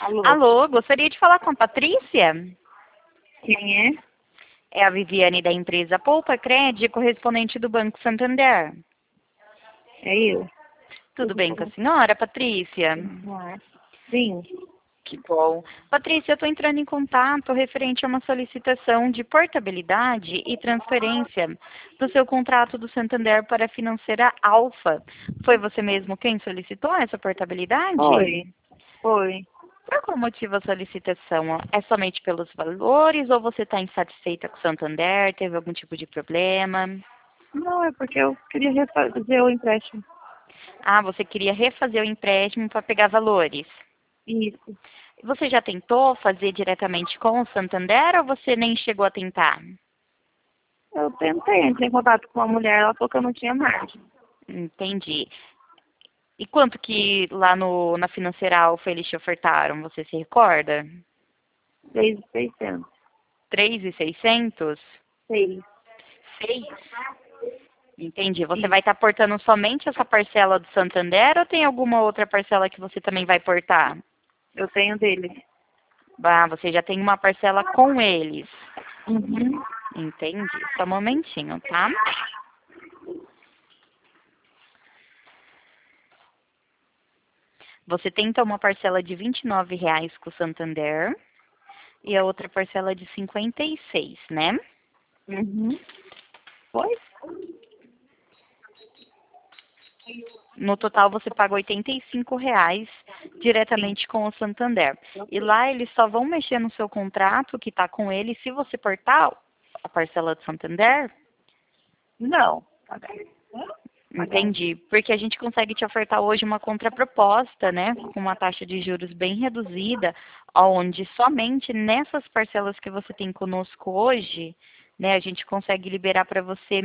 Alô, Alô, gostaria de falar com a Patrícia? quem é? É a Viviane da empresa Poupa Cred, correspondente do Banco Santander. É eu? Tudo bem com a senhora, Patrícia? Ah, sim. Que bom. Patrícia, eu estou entrando em contato referente a uma solicitação de portabilidade e transferência do seu contrato do Santander para a financeira Alfa. Foi você mesmo quem solicitou essa portabilidade? Foi. Por qual motivo a solicitação? É somente pelos valores ou você está insatisfeita com o Santander? Teve algum tipo de problema? Não, é porque eu queria refazer o empréstimo. Ah, você queria refazer o empréstimo para pegar valores. Isso. Você já tentou fazer diretamente com o Santander ou você nem chegou a tentar? Eu tentei, entrei em contato com uma mulher, ela falou que eu não tinha margem. Entendi. E quanto que lá na financeira Alfa eles te ofertaram? Você se recorda? 3.600. 3.600? 6. 6. Entendi. Você Isso. vai estar portando somente essa parcela do Santander ou tem alguma outra parcela que você também vai portar? Eu tenho dele. Ah, você já tem uma parcela com eles. Uhum. Entendi. Só um momentinho, tá? Você tem então uma parcela de R$ 29 com o Santander e a outra parcela de 56, né? Uhum. Foi? No total você paga R$ 85 Sim. diretamente com o Santander. E lá eles só vão mexer no seu contrato que está com ele se você portar a parcela do Santander. Não. Pagar. Pagar. Entendi. Porque a gente consegue te ofertar hoje uma contraproposta, né? Com uma taxa de juros bem reduzida, onde somente nessas parcelas que você tem conosco hoje, né, a gente consegue liberar para você R$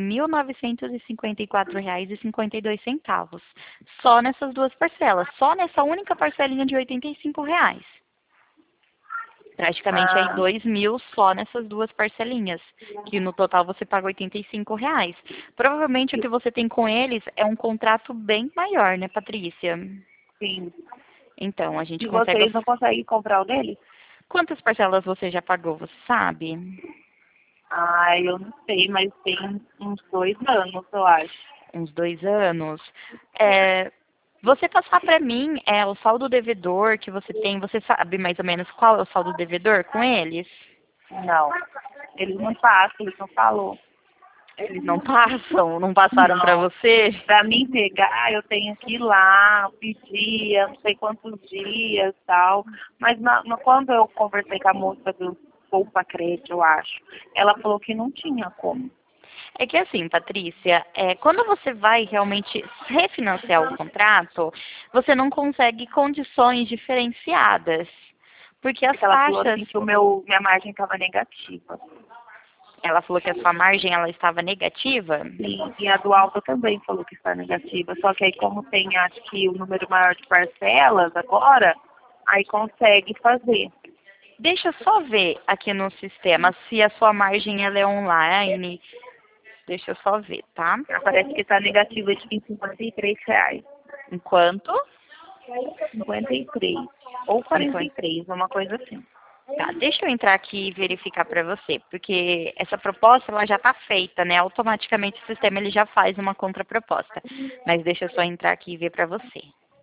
1.954,52. Só nessas duas parcelas. Só nessa única parcelinha de R$ 85. Praticamente aí Ah, 2.000 só nessas duas parcelinhas, que no total você paga R$ 85. Provavelmente o que você tem com eles é um contrato bem maior, né, Patrícia? sim. Então, a gente E consegue... vocês não conseguem comprar o dele? Quantas parcelas você já pagou, você sabe? Ah, eu não sei, mas tem uns 2 anos, eu acho. Uns 2 anos. É, você passar para mim o saldo devedor que você sabe mais ou menos qual é o saldo devedor com eles? Não. Eles não passam, eles não falou. Eles não passam, não passaram para Não. você? Pra mim pegar, eu tenho que ir lá, pedir, eu não sei quantos dias tal. Mas quando eu conversei com a moça do Poupa Crédito, eu acho, ela falou que não tinha como. É que assim, Patrícia, quando você vai realmente refinanciar o contrato, você não consegue condições diferenciadas. Porque as Porque ela falou taxas, assim que minha margem estava negativa. ela falou que a sua margem ela estava negativa. E a do Alta também falou que está negativa. Só que aí como tem, acho que o número maior de parcelas agora, aí consegue fazer. Deixa eu só ver aqui no sistema se a sua margem ela é online. Deixa eu só ver, tá? Parece que está negativa de R$ 53. Enquanto? 53. Ou 43, uma coisa assim. Tá, deixa eu entrar aqui e verificar para você, porque essa proposta ela já está feita, né? Automaticamente o sistema ele já faz uma contraproposta. Mas deixa eu só entrar aqui e ver para você.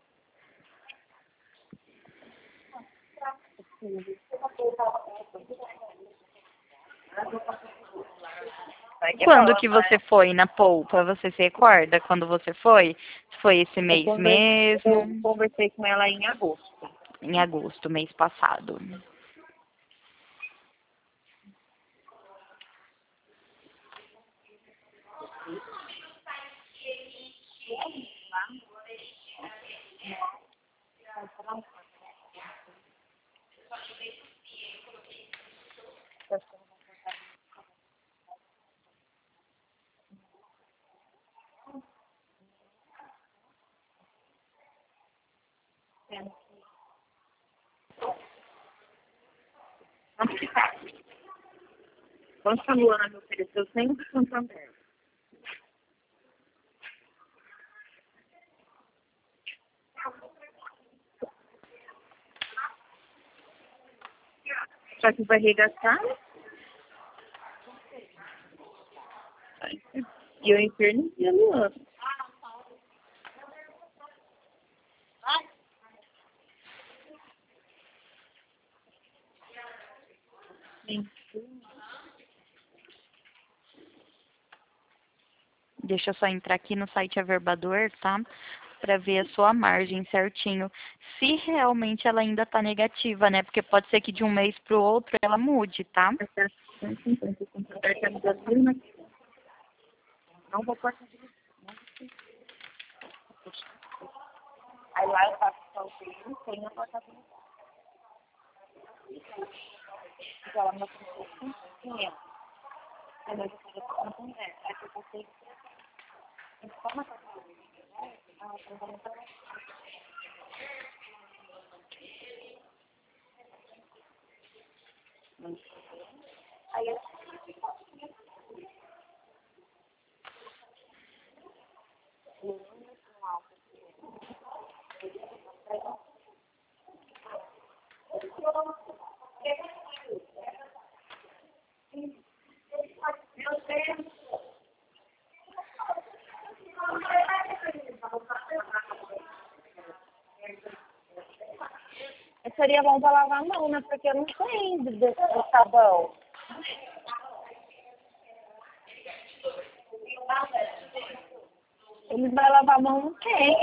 Quando que você foi na polpa? Você se recorda quando você foi? Foi esse mês Eu mesmo? conversei com ela em agosto. Em agosto, mês passado. Vamos ficar. Quando a Luana me ofereceu 100 de Santander. Só que vai regastar. E eu infernizei a Luana. Deixa eu só entrar aqui no site Averbador, tá? Para ver a sua margem certinho. Se realmente ela ainda tá negativa, né? Porque pode ser que de um mês pro outro ela mude, tá? Não vou cortar. Aí lá eu faço salteiro sem a portabilidade. Então ela me ofereceu 500. Aí eu falei, quanto é? Aí eu botei. Como a portabilidade? Aí eu seria bom para lavar a mão, né? Porque eu não tenho do sabão. Eles vão lavar a mão, não tem.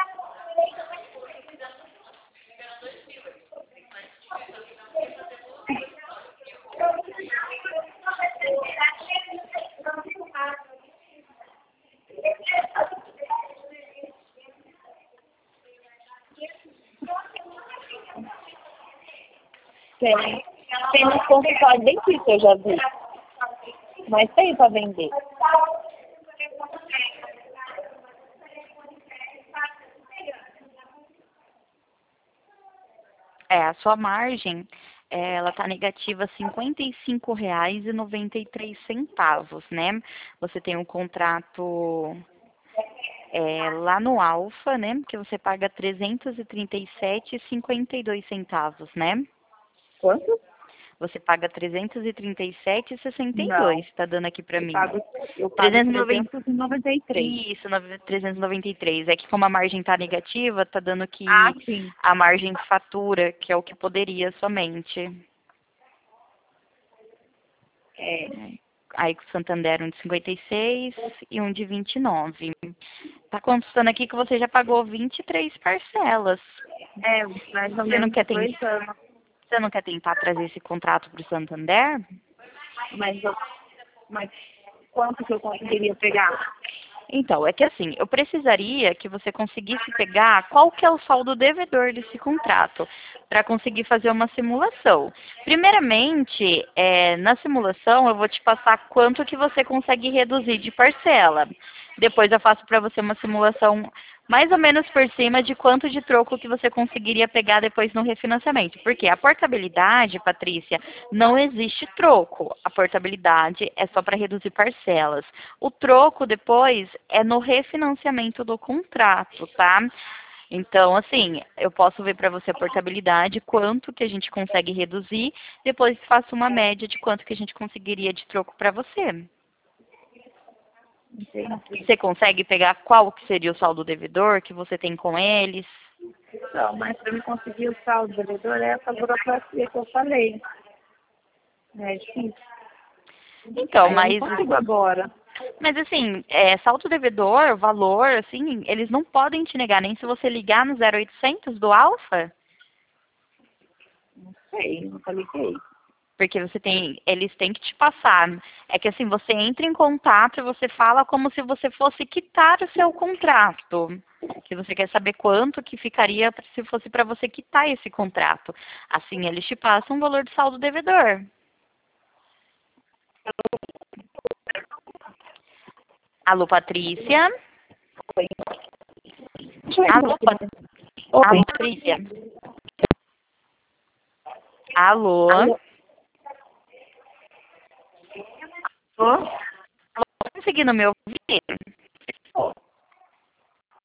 Tem. Tem nos consultórios dentista, eu já vi. Mas tem para vender. A sua margem, ela tá negativa R$ 55,93, né? Você tem um contrato lá no Alfa, né? Que você paga R$ 337,52, né? Quanto? Você paga R$ 337,62, Não. tá dando aqui pra mim. Eu pago 390. 393. Isso, 393. É que como a margem tá negativa, tá dando que Ah, sim. a margem de fatura, que é o que poderia somente. Aí com o Santander um de 56 e um de 29. Tá constando aqui que você já pagou 23 parcelas. Mais ou Você não menos quer 2 anos. Você não quer tentar trazer esse contrato para o Santander? Mas quanto que eu conseguiria pegar? Então, é que assim, eu precisaria que você conseguisse pegar qual que é o saldo devedor desse contrato, para conseguir fazer uma simulação. Primeiramente, na simulação, eu vou te passar quanto que você consegue reduzir de parcela. Depois eu faço para você uma simulação mais ou menos por cima de quanto de troco que você conseguiria pegar depois no refinanciamento. Porque a portabilidade, Patrícia, não existe troco. A portabilidade é só para reduzir parcelas. O troco depois é no refinanciamento do contrato, tá? Então, assim, eu posso ver para você a portabilidade, quanto que a gente consegue reduzir, depois faço uma média de quanto que a gente conseguiria de troco para você. Entendi. Você consegue pegar qual que seria o saldo devedor que você tem com eles? Então, mas para me conseguir o saldo devedor é essa burocracia que eu falei. É difícil. Então, Eu mas não consigo agora. assim, saldo devedor, valor, assim, eles não podem te negar, nem se você ligar no 0800 do Alfa, Não sei, nunca liguei. porque eles têm que te passar. É que assim, você entra em contato e você fala como se você fosse quitar o seu contrato. Que você quer saber quanto que ficaria se fosse para você quitar esse contrato. Assim, eles te passam o valor de saldo devedor. Alô, Patrícia? Oi. Alô, Alô, Patrícia? Alô? Alô? Alô? Tá conseguindo me ouvir?